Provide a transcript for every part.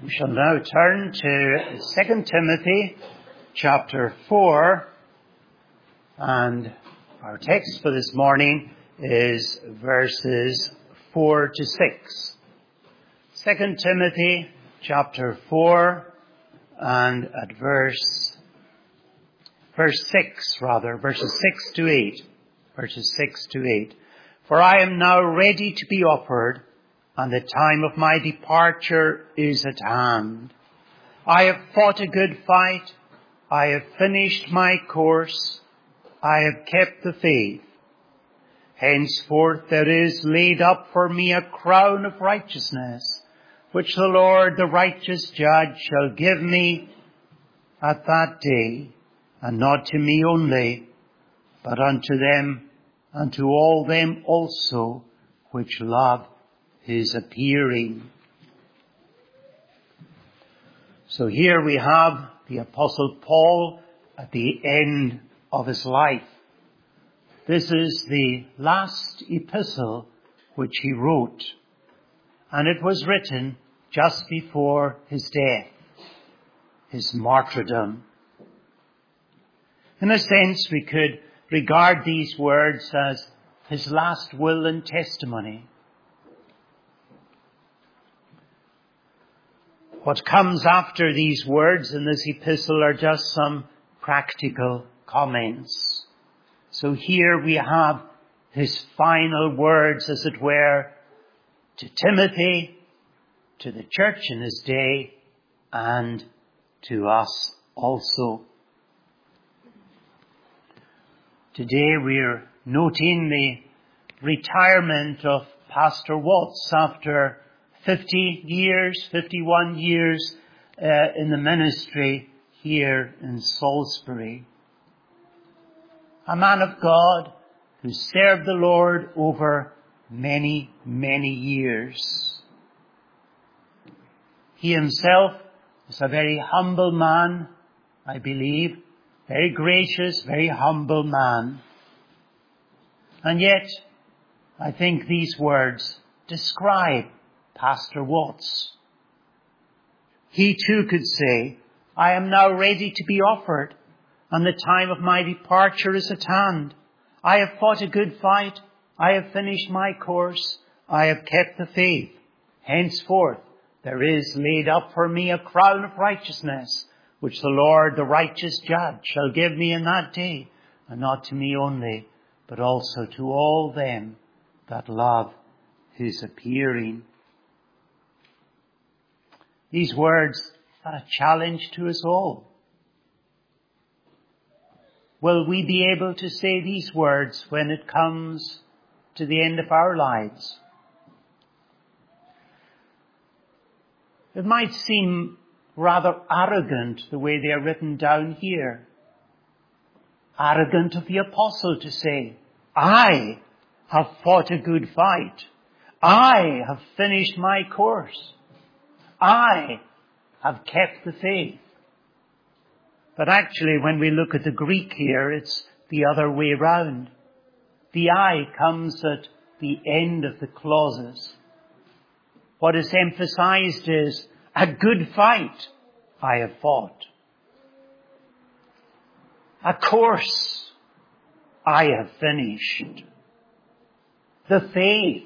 We shall now turn to 2 Timothy chapter 4, and our text for this morning is verses 4 to 6. 2 Timothy chapter 4 and at verses 6 to 8. Verses 6 to 8. For I am now ready to be offered, and the time of my departure is at hand. I have fought a good fight. I have finished my course. I have kept the faith. Henceforth there is laid up for me a crown of righteousness, which the Lord, the righteous judge, shall give me at that day, and not to me only, but unto all them also which love his appearing. So here we have the Apostle Paul at the end of his life. This is the last epistle which he wrote, and it was written just before his death, his martyrdom. In a sense, we could regard these words as his last will and testimony. What comes after these words in this epistle are just some practical comments. So here we have his final words, as it were, to Timothy, to the church in his day, and to us also. Today we're noting the retirement of Pastor Watts after 51 years in the ministry here in Salisbury. A man of God who served the Lord over many, many years. He himself was a very humble man, I believe. Very gracious, very humble man. And yet, I think these words describe Pastor Watts. He too could say, I am now ready to be offered, and the time of my departure is at hand. I have fought a good fight. I have finished my course. I have kept the faith. Henceforth, there is laid up for me a crown of righteousness, which the Lord, the righteous judge, shall give me in that day, and not to me only, but also to all them that love his appearing. These words are a challenge to us all. Will we be able to say these words when it comes to the end of our lives? It might seem rather arrogant the way they are written down here. Arrogant of the apostle to say, I have fought a good fight. I have finished my course. I have kept the faith. But actually, when we look at the Greek here, it's the other way round. The I comes at the end of the clauses. What is emphasized is a good fight I have fought. A course I have finished. The faith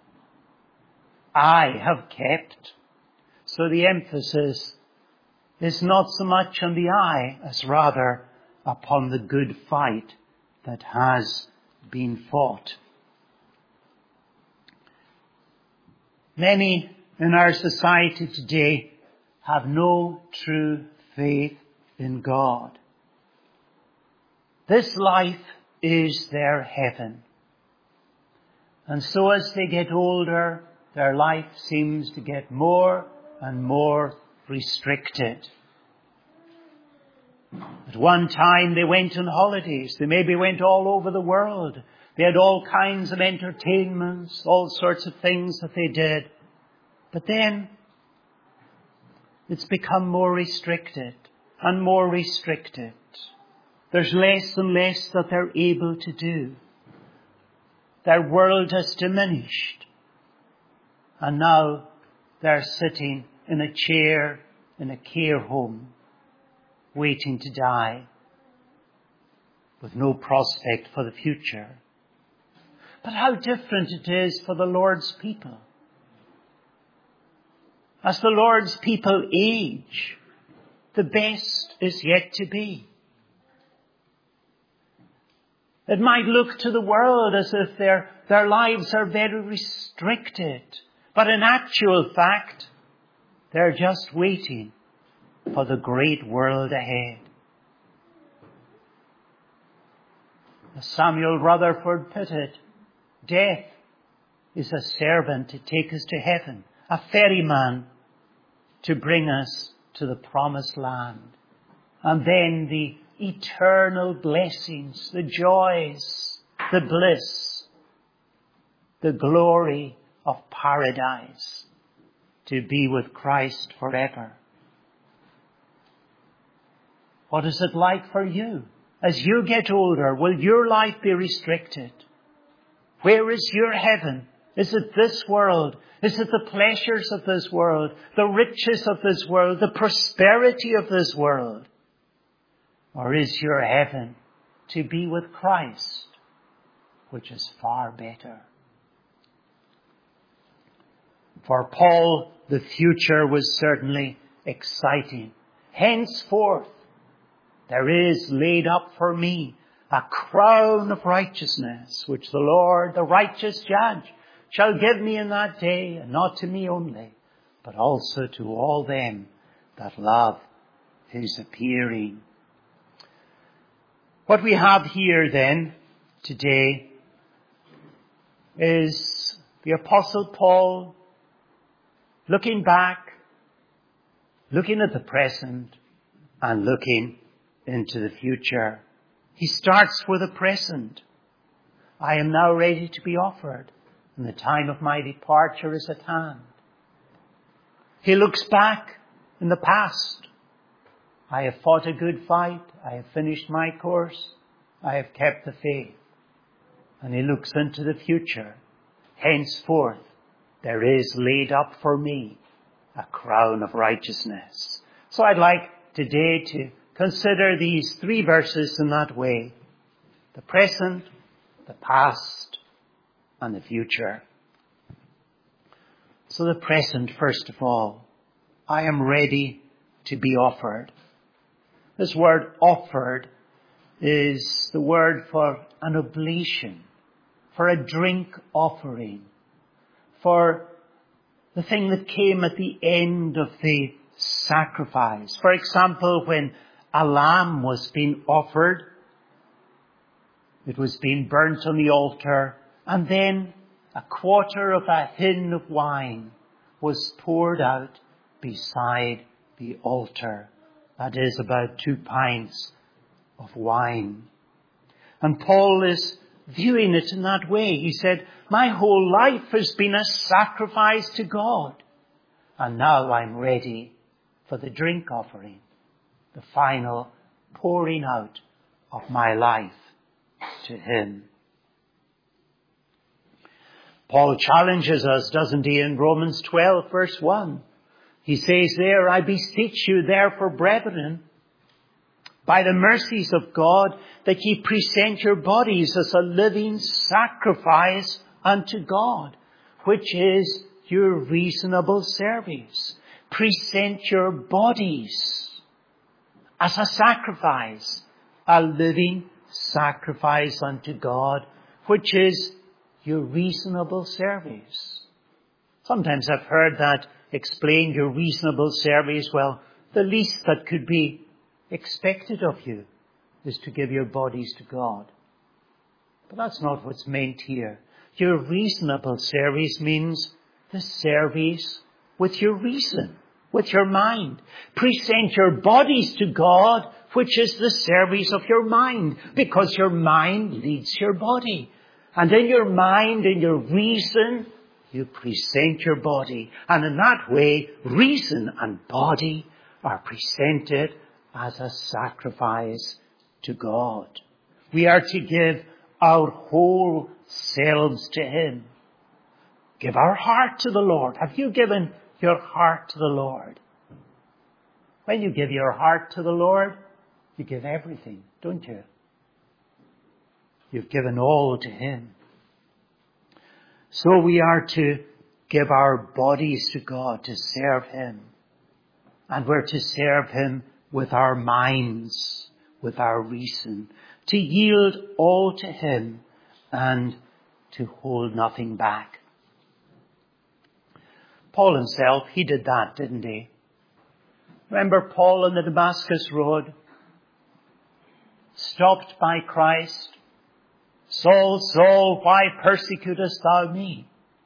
I have kept. So the emphasis is not so much on the I as rather upon the good fight that has been fought. Many in our society today have no true faith in God. This life is their heaven. And so as they get older, their life seems to get more and more restricted. At one time they went on holidays. They maybe went all over the world. They had all kinds of entertainments, all sorts of things that they did. But then it's become more restricted and more restricted. There's less and less that they're able to do. Their world has diminished. And now they're sitting in a chair in a care home, waiting to die, with no prospect for the future. But how different it is for the Lord's people. As the Lord's people age, the best is yet to be. It might look to the world as if their lives are very restricted, but in actual fact, they're just waiting for the great world ahead. As Samuel Rutherford put it, death is a servant to take us to heaven, a ferryman to bring us to the promised land. And then the eternal blessings, the joys, the bliss, the glory of paradise, to be with Christ forever. What is it like for you? As you get older, will your life be restricted? Where is your heaven? Is it this world? Is it the pleasures of this world, the riches of this world, the prosperity of this world? Or is your heaven to be with Christ, which is far better? For Paul, the future was certainly exciting. Henceforth, there is laid up for me a crown of righteousness, which the Lord, the righteous judge, shall give me in that day, and not to me only, but also to all them that love his appearing. What we have here then, today, is the Apostle Paul looking back, looking at the present, and looking into the future. He starts with the present. I am now ready to be offered, and the time of my departure is at hand. He looks back in the past. I have fought a good fight. I have finished my course. I have kept the faith. And he looks into the future. Henceforth, there is laid up for me a crown of righteousness. So I'd like today to consider these three verses in that way. The present, the past, and the future. So the present, first of all. I am ready to be offered. This word offered is the word for an oblation, for a drink offering, for the thing that came at the end of the sacrifice. For example, when a lamb was being offered, it was being burnt on the altar, and then a quarter of a hin of wine was poured out beside the altar. That is about 2 pints of wine. And Paul is viewing it in that way. He said, my whole life has been a sacrifice to God. And now I'm ready for the drink offering, the final pouring out of my life to him. Paul challenges us, doesn't he, in Romans 12, verse 1. He says there, I beseech you therefore, brethren, by the mercies of God, that ye present your bodies as a living sacrifice unto God, which is your reasonable service. Present your bodies as a sacrifice, a living sacrifice unto God, which is your reasonable service. Sometimes I've heard that explained, your reasonable service. Well, the least that could be expected of you is to give your bodies to God. But that's not what's meant here. Your reasonable service means the service with your reason, with your mind. Present your bodies to God, which is the service of your mind, because your mind leads your body. And in your mind, in your reason, you present your body. And in that way, reason and body are presented as a sacrifice to God. We are to give our whole selves to him. Give our heart to the Lord. Have you given your heart to the Lord. When you give your heart to the Lord, you give everything, don't you? You've given all to Him. So we are to give our bodies to God to serve Him. And we're to serve Him with our minds, with our reason, to yield all to Him and to hold nothing back. Paul himself, he did that, didn't he? Remember Paul on the Damascus Road, stopped by Christ. Saul, Saul, why persecutest thou me?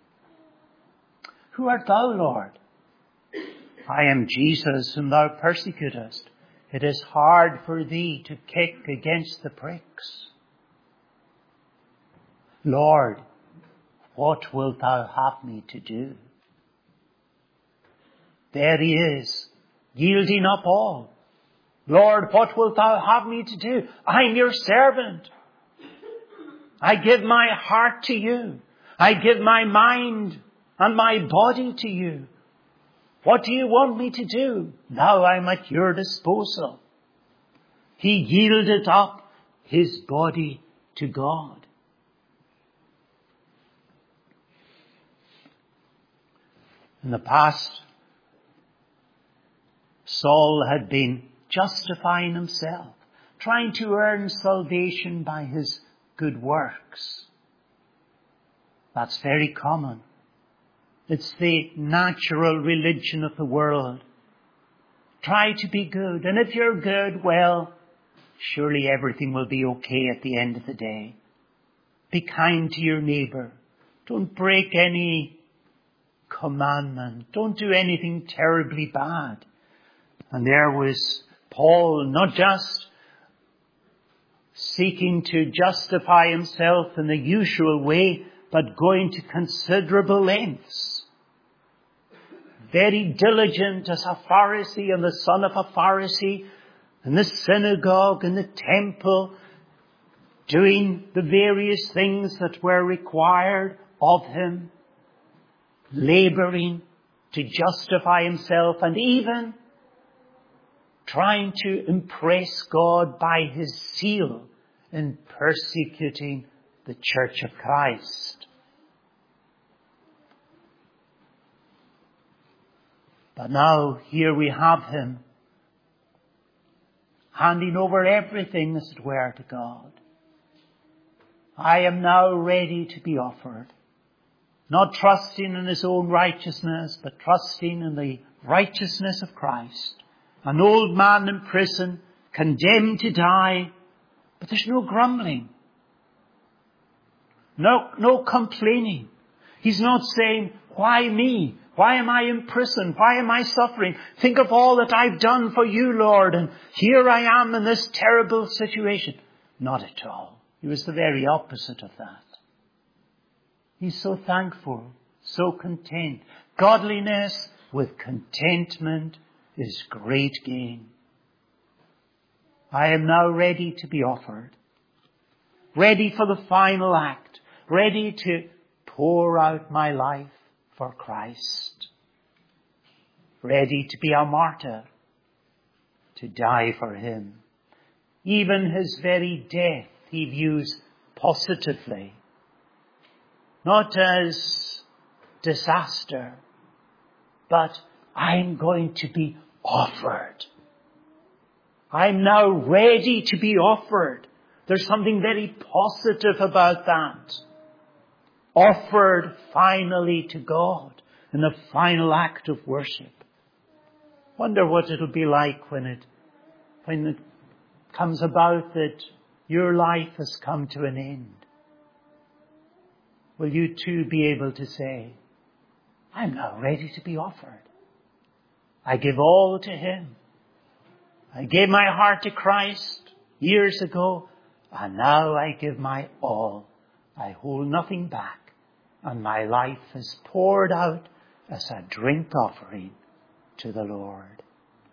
Who art thou, Lord? I am Jesus whom thou persecutest. It is hard for thee to kick against the pricks. Lord, what wilt thou have me to do? There he is, yielding up all. Lord, what wilt thou have me to do? I'm your servant. I give my heart to you. I give my mind and my body to you. What do you want me to do? Now I'm at your disposal. He yielded up his body to God. In the past, Saul had been justifying himself, trying to earn salvation by his good works. That's very common. It's the natural religion of the world. Try to be good, and if you're good, well, surely everything will be okay at the end of the day. Be kind to your neighbor. Don't break any commandment. Don't do anything terribly bad. And there was Paul, not just seeking to justify himself in the usual way, but going to considerable lengths. Very diligent as a Pharisee and the son of a Pharisee in the synagogue, in the temple, doing the various things that were required of him, laboring to justify himself, and even trying to impress God by his zeal in persecuting the Church of Christ. But now here we have him handing over everything, as it were, to God. I am now ready to be offered. Not trusting in his own righteousness, but trusting in the righteousness of Christ. An old man in prison, condemned to die, but there's no grumbling. No complaining. He's not saying, why me? Why am I in prison? Why am I suffering? Think of all that I've done for you, Lord, and here I am in this terrible situation. Not at all. He was the very opposite of that. He's so thankful, so content. Godliness with contentment is great gain. I am now ready to be offered. Ready for the final act. Ready to pour out my life for Christ. Ready to be a martyr. To die for him. Even his very death he views positively. Not as disaster, but I'm going to be offered. I'm now ready to be offered. There's something very positive about that. Offered finally to God in the final act of worship. Wonder what it'll be like when it comes about that your life has come to an end. Will you too be able to say, I'm now ready to be offered. I give all to him. I gave my heart to Christ years ago, and now I give my all. I hold nothing back, and my life is poured out as a drink offering to the Lord.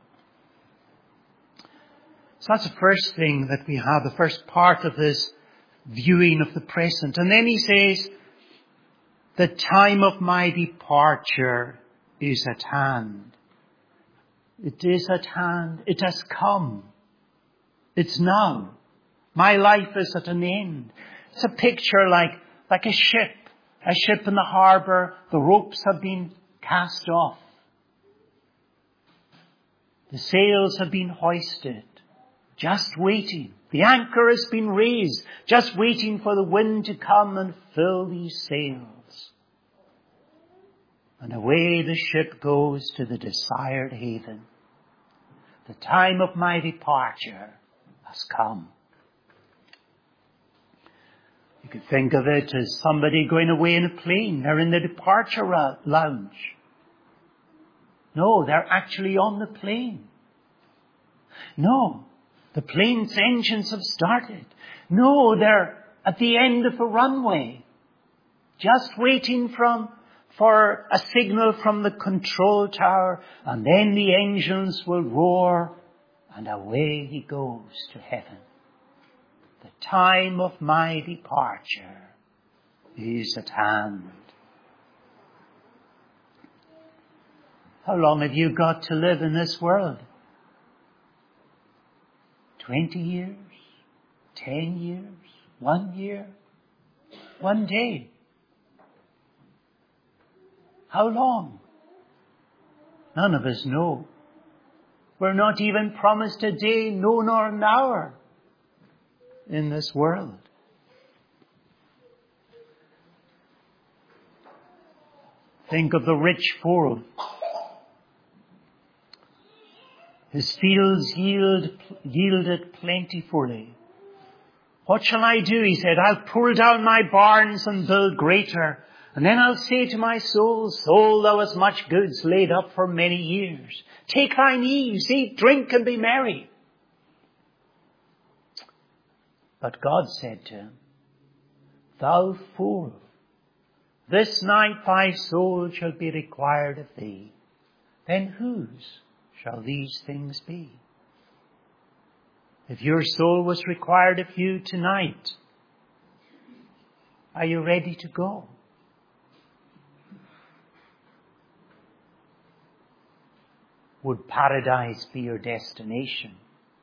So that's the first thing that we have, the first part of this viewing of the present. And then he says, the time of my departure is at hand. It is at hand. It has come. It's now. My life is at an end. It's a picture like a ship in the harbour. The ropes have been cast off. The sails have been hoisted, just waiting. The anchor has been raised, just waiting for the wind to come and fill these sails. And away the ship goes to the desired haven. The time of my departure has come. You could think of it as somebody going away in a plane. They're in the departure lounge. No, they're actually on the plane. No, the plane's engines have started. No, they're at the end of the runway, just waiting for a signal from the control tower, and then the engines will roar, and away he goes to heaven. The time of my departure is at hand. How long have you got to live in this world? 20 years? 10 years? 1 year? 1 day? How long? None of us know. We're not even promised a day, no, nor an hour in this world. Think of the rich fool. His fields yielded plentifully. What shall I do? He said, I'll pull down my barns and build greater. And then I'll say to my soul, soul, thou hast much goods laid up for many years. Take thine ease, eat, drink, and be merry. But God said to him, thou fool, this night thy soul shall be required of thee. Then whose shall these things be? If your soul was required of you tonight, are you ready to go? Would paradise be your destination?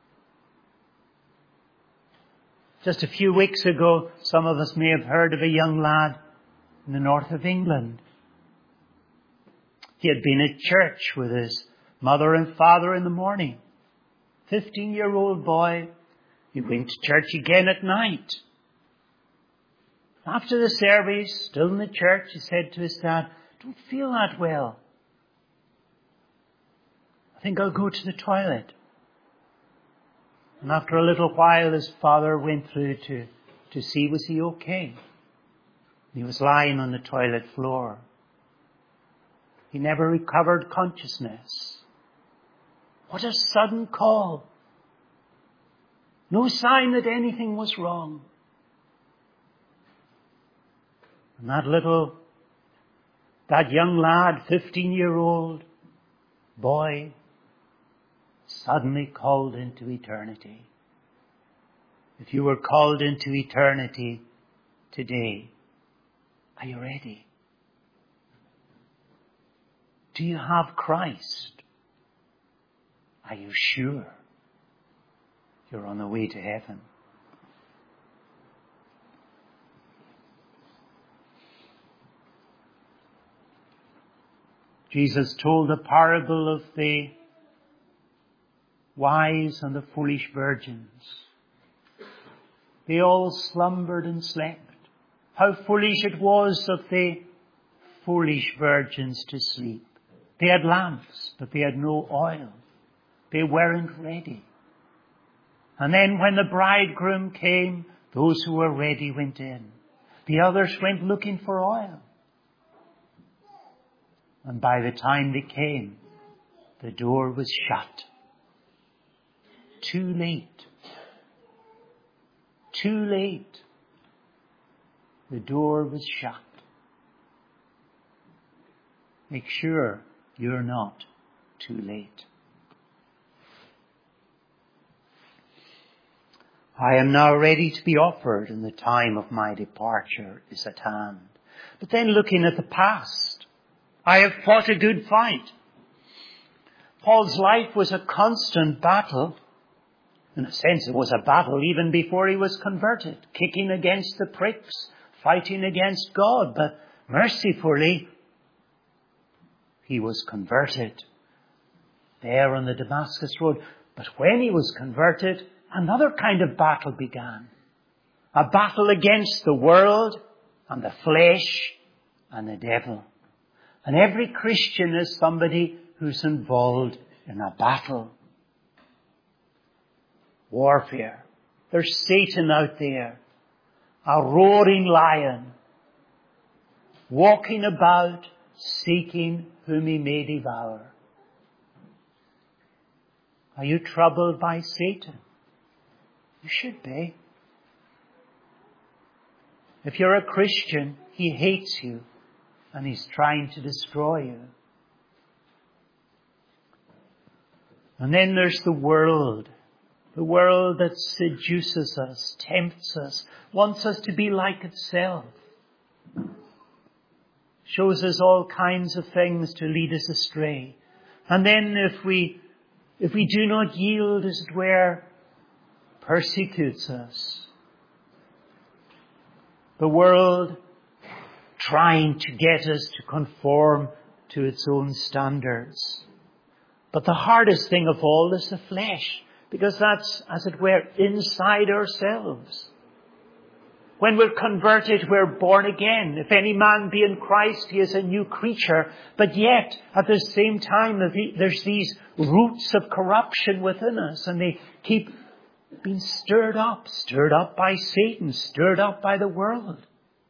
Just a few weeks ago, some of us may have heard of a young lad in the north of England. He had been at church with his mother and father in the morning. 15-year-old boy. He went to church again at night. After the service, still in the church, he said to his dad, don't feel that well. I think I'll go to the toilet. And after a little while, his father went through to see was he okay. He was lying on the toilet floor. He never recovered consciousness. What a sudden call. No sign that anything was wrong. And that young lad, 15-year-old boy, suddenly called into eternity. If you were called into eternity today, are you ready? Do you have Christ? Are you sure you're on the way to heaven? Jesus told a parable of the wise and the foolish virgins. They all slumbered and slept. How foolish it was of the foolish virgins to sleep. They had lamps, but they had no oil. They weren't ready. And then when the bridegroom came, those who were ready went in. The others went looking for oil. And by the time they came, the door was shut. Too late. Too late. The door was shut. Make sure you're not too late. I am now ready to be offered, and the time of my departure is at hand. But then looking at the past, I have fought a good fight. Paul's life was a constant battle. In a sense, it was a battle even before he was converted, kicking against the pricks, fighting against God. But mercifully, he was converted there on the Damascus road. But when he was converted, another kind of battle began. A battle against the world and the flesh and the devil. And every Christian is somebody who's involved in a battle. Warfare. There's Satan out there, a roaring lion, walking about, seeking whom he may devour. Are you troubled by Satan? You should be. If you're a Christian, he hates you and he's trying to destroy you. And then there's the world that seduces us, tempts us, wants us to be like itself, shows us all kinds of things to lead us astray. And then if we do not yield, as it were, persecutes us. The world trying to get us to conform to its own standards. But the hardest thing of all is the flesh, because that's, as it were, inside ourselves. When we're converted, we're born again. If any man be in Christ, he is a new creature. But yet, at the same time, there's these roots of corruption within us, and they keep being stirred up by Satan, stirred up by the world.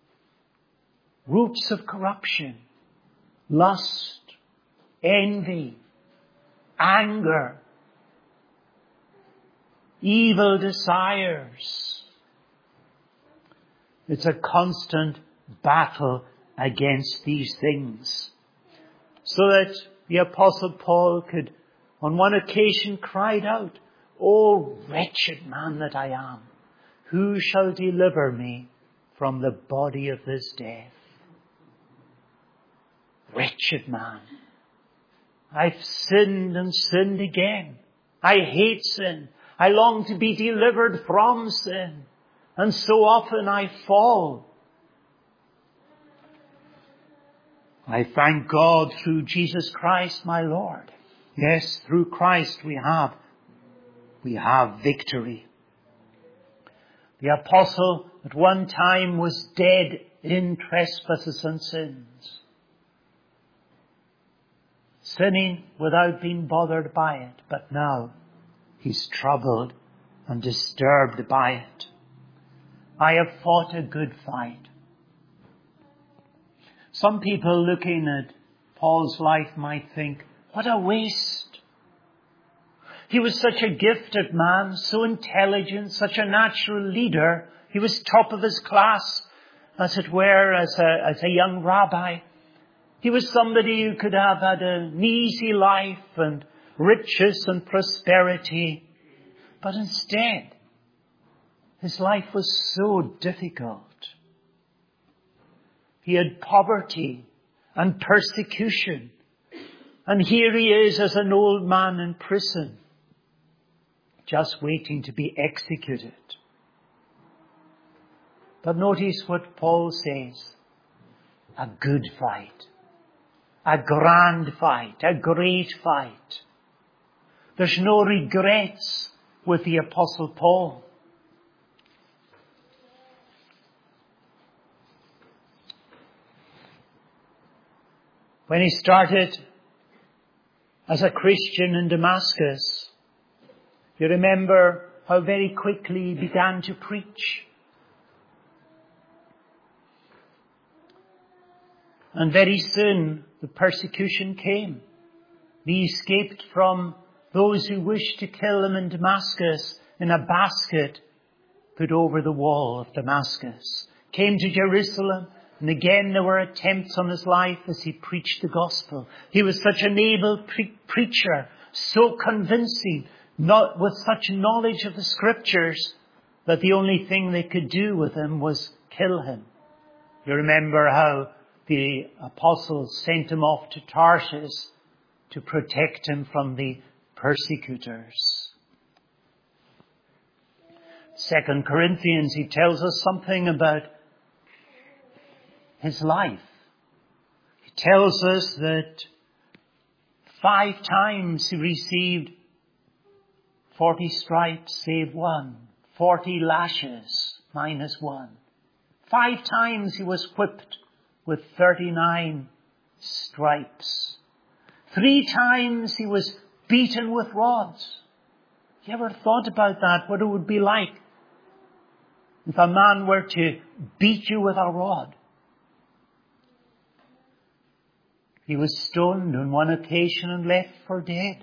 Roots of corruption, lust, envy, anger, evil desires. It's a constant battle against these things. So that the Apostle Paul could, on one occasion, cried out, "O wretched man that I am, who shall deliver me from the body of this death?" Wretched man. I've sinned and sinned again. I hate sin. I long to be delivered from sin. And so often I fall. I thank God through Jesus Christ my Lord. Yes, through Christ we have victory. The apostle at one time was dead in trespasses and sins, sinning without being bothered by it. But now he's troubled and disturbed by it. I have fought a good fight. Some people looking at Paul's life might think, what a waste. He was such a gifted man, so intelligent, such a natural leader. He was top of his class, as it were, as a young rabbi. He was somebody who could have had an easy life and riches and prosperity. But instead, his life was so difficult. He had poverty and persecution. And here he is as an old man in prison, just waiting to be executed. But notice what Paul says. A good fight. A grand fight. A great fight. There's no regrets with the Apostle Paul. When he started as a Christian in Damascus, you remember how very quickly he began to preach. And very soon the persecution came. He escaped from those who wished to kill him in Damascus in a basket put over the wall of Damascus. Came to Jerusalem, and again there were attempts on his life as he preached the gospel. He was such an able preacher, so convincing, not with such knowledge of the scriptures, that the only thing they could do with him was kill him. You remember how the apostles sent him off to Tarsus to protect him from the persecutors. 2 Corinthians, he tells us something about his life. He tells us that 5 times he received 40 stripes save 1, 40 lashes minus 1. 5 times he was whipped with 39 stripes. 3 times he was beaten with rods. You ever thought about that, what it would be like if a man were to beat you with a rod? He was stoned on one occasion and left for dead.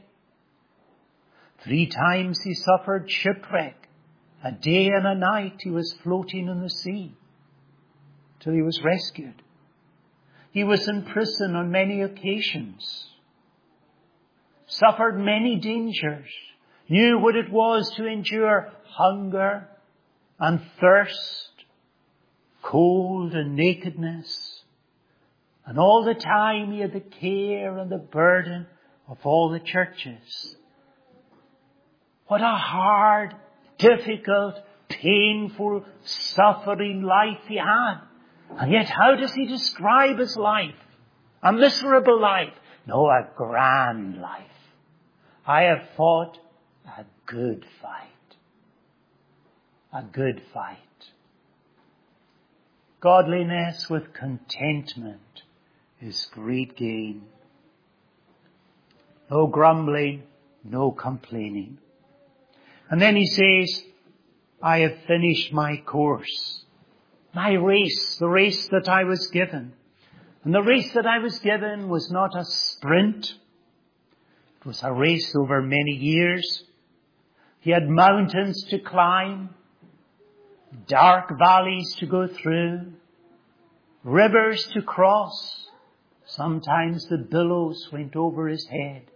3 times he suffered shipwreck. A day and a night he was floating in the sea till he was rescued. He was in prison on many occasions, suffered many dangers, knew what it was to endure hunger and thirst, cold and nakedness. And all the time he had the care and the burden of all the churches. What a hard, difficult, painful, suffering life he had. And yet how does he describe his life? A miserable life? No, a grand life. I have fought a good fight. A good fight. Godliness with contentment is great gain. No grumbling, no complaining. And then he says, I have finished my course. My race, the race that I was given. And the race that I was given was not a sprint. It was a race over many years. He had mountains to climb, dark valleys to go through, rivers to cross. Sometimes the billows went over his head.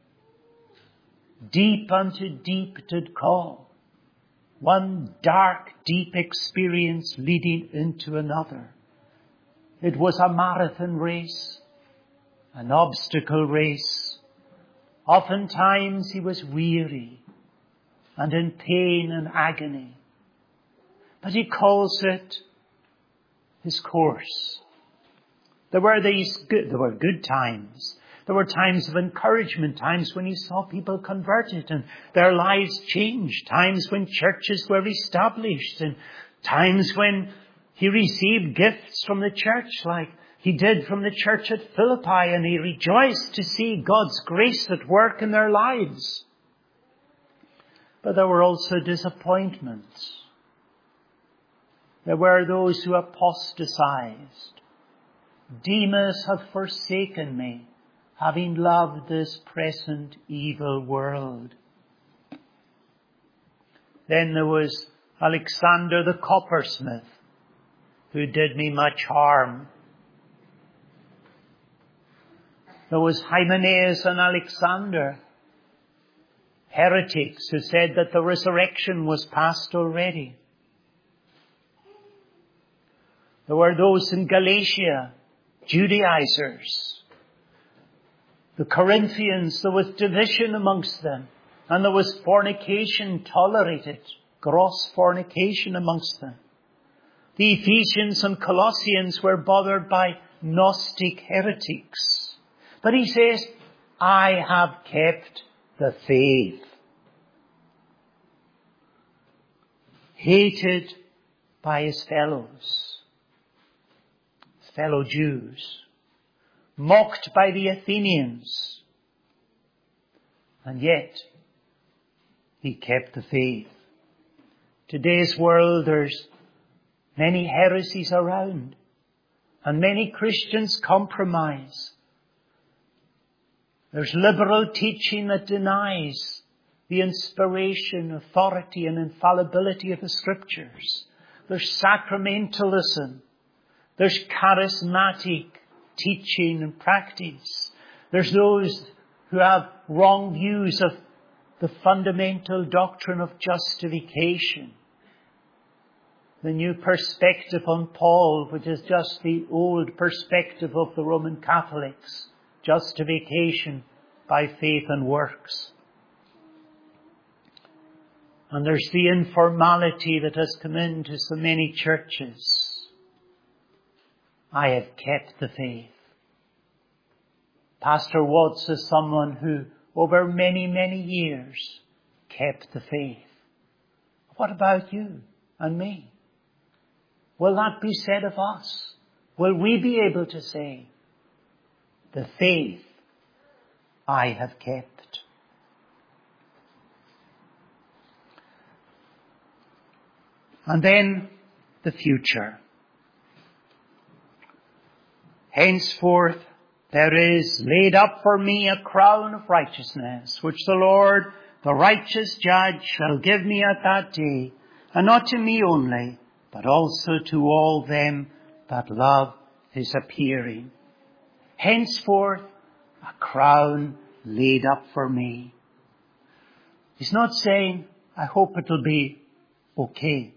Deep unto deep did call. One dark, deep experience leading into another. It was a marathon race, an obstacle race. Oftentimes he was weary and in pain and agony. But he calls it his course. There were good times. There were times of encouragement, times when he saw people converted and their lives changed, times when churches were established, and times when he received gifts from the church like he did from the church at Philippi, and he rejoiced to see God's grace at work in their lives. But there were also disappointments. There were those who apostatized. Demas hath forsaken me, having loved this present evil world. Then there was Alexander the coppersmith, who did me much harm. There was Hymenaeus and Alexander, heretics who said that the resurrection was past already. There were those in Galatia, Judaizers. The Corinthians, there was division amongst them, and there was fornication tolerated, gross fornication amongst them. The Ephesians and Colossians were bothered by Gnostic heretics. But he says, I have kept the faith. Hated by his fellows, his fellow Jews. Mocked by the Athenians. And yet, he kept the faith. Today's world, there's many heresies around. And many Christians compromise. There's liberal teaching that denies the inspiration, authority, and infallibility of the Scriptures. There's sacramentalism. There's charismatic teaching and practice. There's those who have wrong views of the fundamental doctrine of justification. the new perspective on Paul, which is just the old perspective of the Roman Catholics, justification by faith and works. And there's the informality that has come into so many churches. I have kept the faith. Pastor Watts is someone who, over many, many years, kept the faith. What about you and me? Will that be said of us? Will we be able to say, the faith I have kept? And then the future. Henceforth there is laid up for me a crown of righteousness, which the Lord, the righteous judge, shall give me at that day, and not to me only, but also to all them that love his appearing. Henceforth a crown laid up for me. He's not saying, I hope it'll be okay.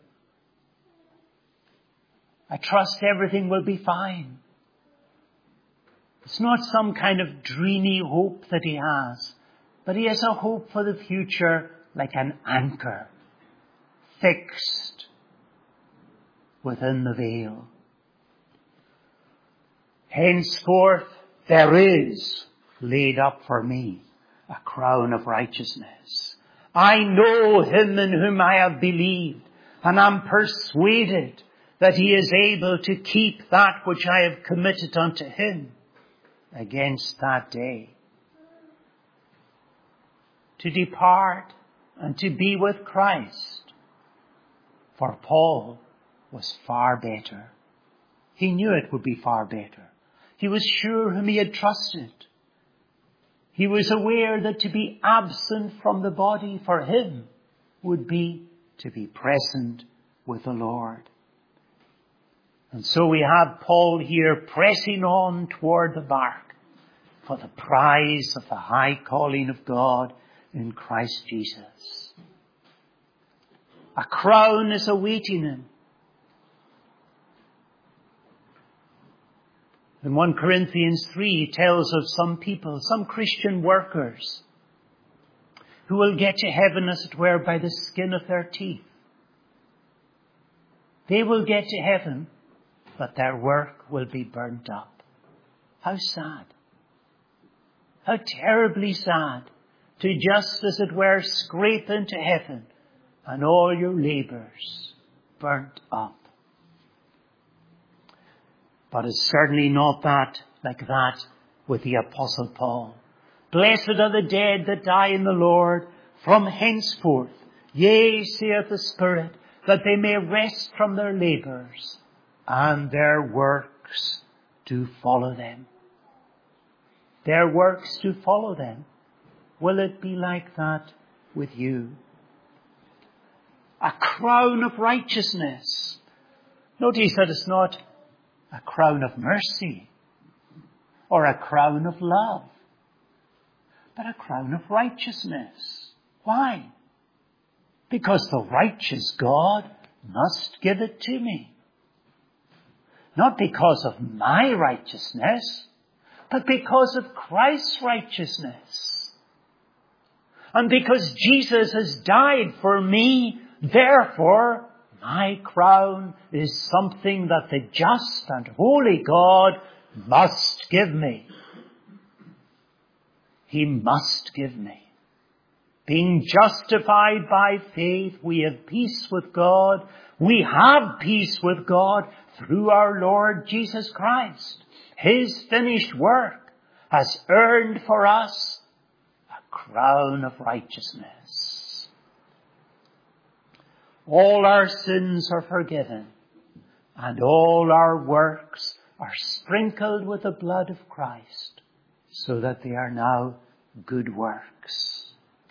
I trust everything will be fine. It's not some kind of dreamy hope that he has, but he has a hope for the future like an anchor, fixed within the veil. Henceforth there is laid up for me a crown of righteousness. I know him in whom I have believed, and am persuaded that he is able to keep that which I have committed unto him against that day. To depart and to be with Christ, for Paul, was far better. He knew it would be far better. He was sure whom he had trusted. He was aware that to be absent from the body for him would be to be present with the Lord. And so we have Paul here pressing on toward the mark for the prize of the high calling of God in Christ Jesus. A crown is awaiting him. In 1 Corinthians 3 tells of some people, some Christian workers, who will get to heaven as it were by the skin of their teeth. They will get to heaven, but their work will be burnt up. How sad. How terribly sad to just, as it were, scrape into heaven and all your labours burnt up. But it's certainly not like that with the Apostle Paul. Blessed are the dead that die in the Lord from henceforth. Yea, saith the Spirit, that they may rest from their labours, and their works do follow them. Their works do follow them. Will it be like that with you? A crown of righteousness. Notice that it's not a crown of mercy or a crown of love, but a crown of righteousness. Why? Because the righteous God must give it to me. Not because of my righteousness, but because of Christ's righteousness. And because Jesus has died for me, therefore, my crown is something that the just and holy God must give me. He must give me. Being justified by faith, we have peace with God. We have peace with God through our Lord Jesus Christ. His finished work has earned for us a crown of righteousness. All our sins are forgiven, and all our works are sprinkled with the blood of Christ, so that they are now good works.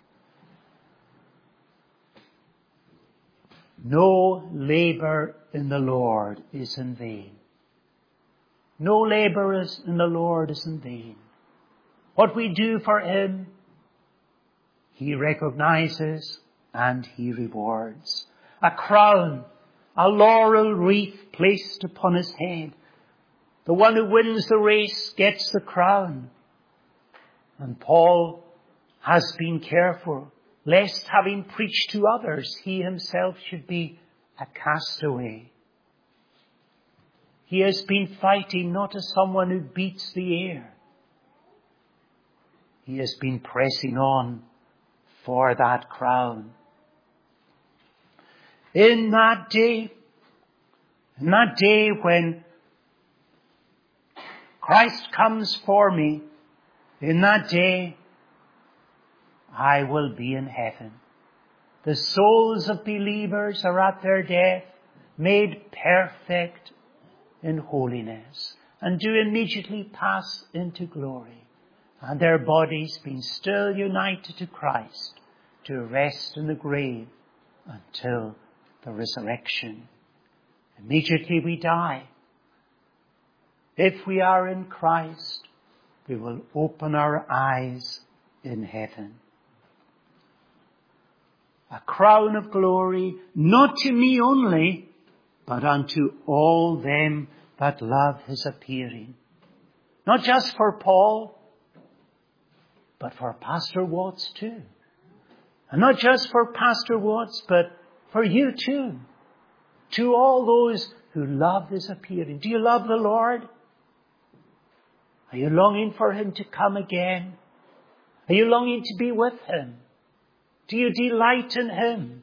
No labour in the Lord is in vain. No labour in the Lord is in vain. What we do for him, he recognizes and he rewards. A crown a laurel wreath placed upon his head. The one who wins the race gets the crown. And Paul has been careful, lest having preached to others, he himself should be a castaway. He has been fighting not as someone who beats the air. He has been pressing on for that crown. In that day when Christ comes for me, in that day I will be in heaven. The souls of believers are at their death, made perfect in holiness, and do immediately pass into glory, and their bodies being still united to Christ, to rest in the grave until the resurrection. Immediately we die. If we are in Christ, we will open our eyes in heaven. A crown of glory, not to me only, but unto all them that love his appearing. Not just for Paul, but for Pastor Watts too. And not just for Pastor Watts, but for you too. To all those who love his appearing. Do you love the Lord? Are you longing for him to come again? Are you longing to be with him? Do you delight in him?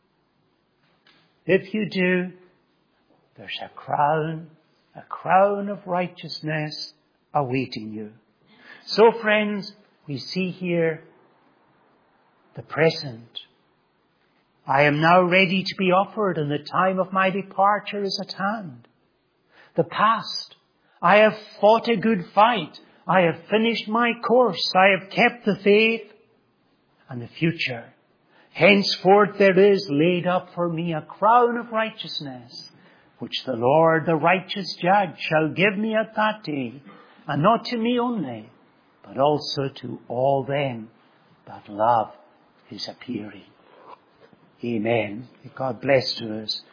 If you do, there's a crown of righteousness awaiting you. So friends, we see here the present. I am now ready to be offered, and the time of my departure is at hand. The past. I have fought a good fight. I have finished my course. I have kept the faith. And the future. Henceforth there is laid up for me a crown of righteousness, which the Lord, the righteous judge, shall give me at that day, and not to me only, but also to all them that love his appearing. Amen. May God bless to us